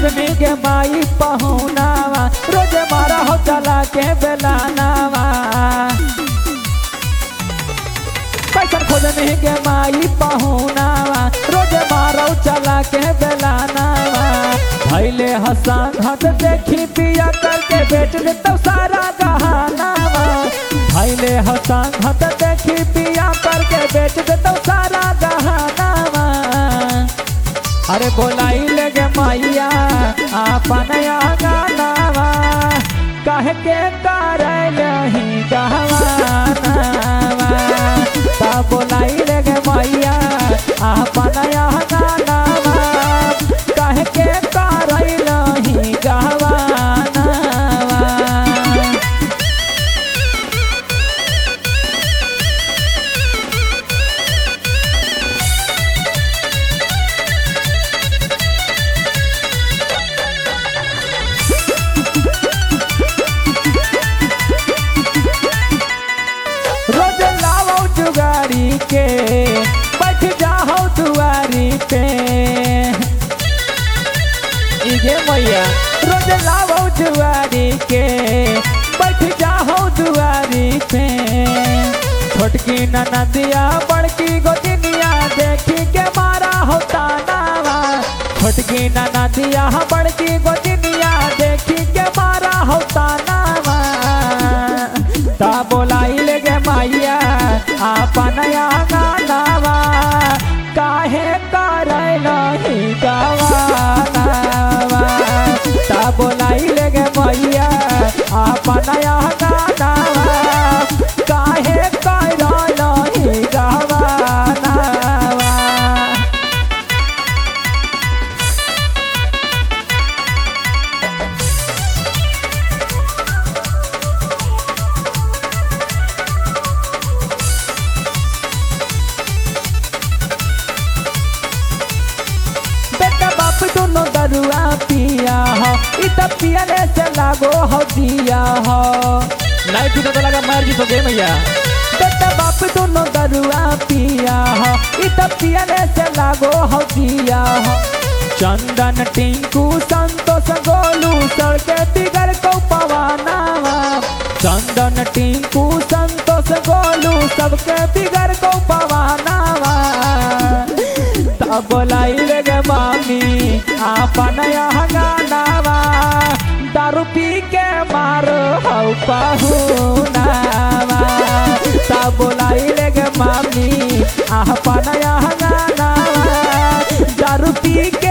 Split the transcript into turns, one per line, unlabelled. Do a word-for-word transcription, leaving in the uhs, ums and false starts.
खुदनी के माई पहुनावा रोज मारा हो चला के बेलानावा कैसन खुदनी के माई पहुनावा रोज मारो चला के बेलानावा भैले हसन हट देखी पिया करके बेच दे तो सारा गहनावा भैले हसन हट देखी पिया करके बेच दे तो सारा गहनावा अरे बोलाई लेगे मैया आपन गानावा कह के करल ही गहवानावा ता बोलाई लेगे मैया आपन गानावा कह के करल ही गहवानावा रोज लाओ जुगारी के बैठ जाओ दुआरी पे इगे मैया रोज लाओ जुआरी के बैठ जाओ दुआरी पे छोटकी ननदिया बड़की गोदिनिया देखी के मारा होता नावा छोटकी ननदिया बड़की गोदिनिया देखी के मारा होता नावा ता बोलाई लेगे मैया आपन गानावा काहे करल ही गवानावा ता बोलाई लेगे मैया आपन गानावा काहे करल ही गवानावा बेटा बाप दोनों दरुआ पिया हो इत पियने से लागो हो दिया हो नहीं पीता तो लगा मर जी तो गए मैया बेटा बाप दोनों दरुआ पिया हो इत पियने से लागो हो दिया हो चंदन टिंकू संतोष गोलू सड़के बिगड़ को पवानावा चंदन टिंकू संतोष गोलू सबके बिगड़ को पवानावा तब बोलाई लेगे मामी आपन गानावा दारू पी के मारो हो पहुनावा तब बोलाई लेगे मामी आपन गानावा दारू पी के